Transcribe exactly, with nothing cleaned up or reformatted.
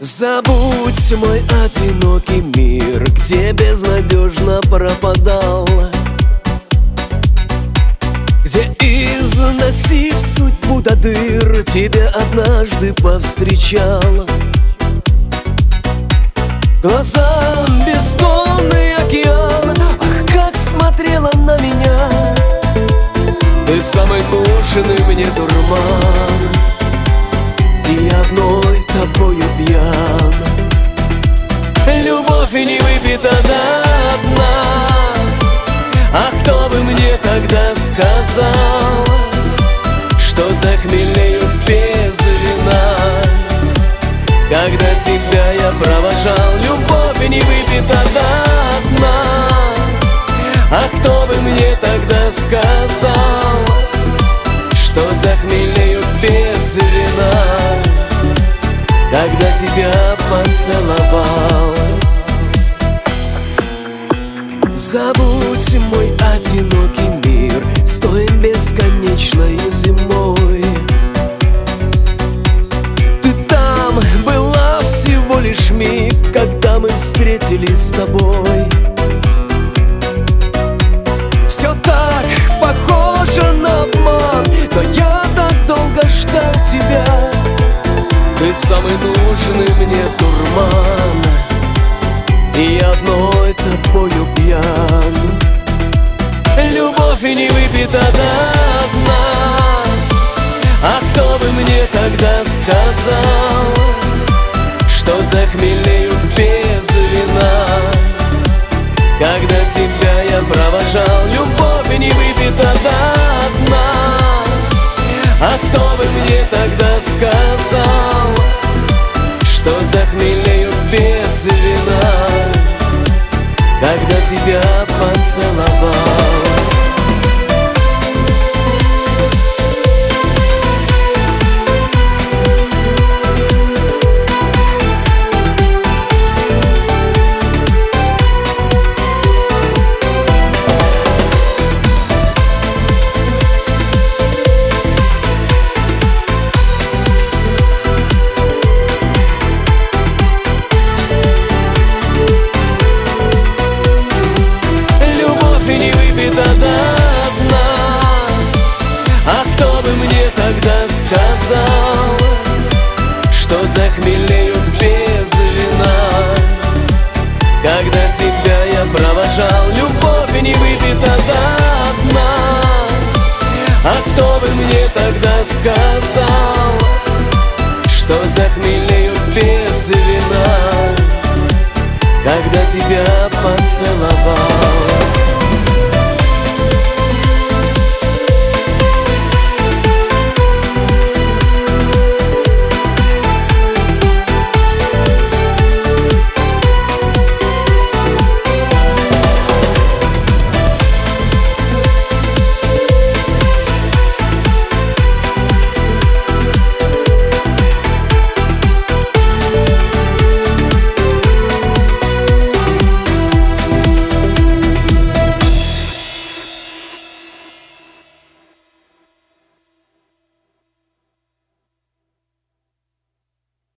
Забудь мой одинокий мир, где безнадежно пропадал, где, износив судьбу до дыр, тебя однажды повстречал. Глазам бездонный океан, ах, как смотрела на меня. Ты самый нужный мне дурман, и одной тобою пьян. Любовь и не выпита до дна, а кто бы мне тогда сказал, что захмелею без вина, когда тебя я провожал. Любовь и не выпита до дна, а кто бы мне тогда сказал, что захмелею без вина, когда тебя поцеловал. Забудь мой одинокий мир с той бесконечной зимой. Ты там была всего лишь миг, когда мы встретились с тобой. Все так похоже на обман, но я так долго ждал тебя. Ты самый нужный мне дурман, и одной тобою пьян. Любовь и не выпита до дна, а кто бы мне тогда сказал, что захмелею без вина, когда тебя я провожал. Любовь и не выпита до дна, а кто бы мне тогда сказал, что захмелею без вина, когда тебя поцеловал. Тогда сказал, что захмелею без вина, когда тебя я провожал. Любовь и не выпита до дна, а кто бы мне тогда сказал, что захмелею без вина, когда тебя поцеловал.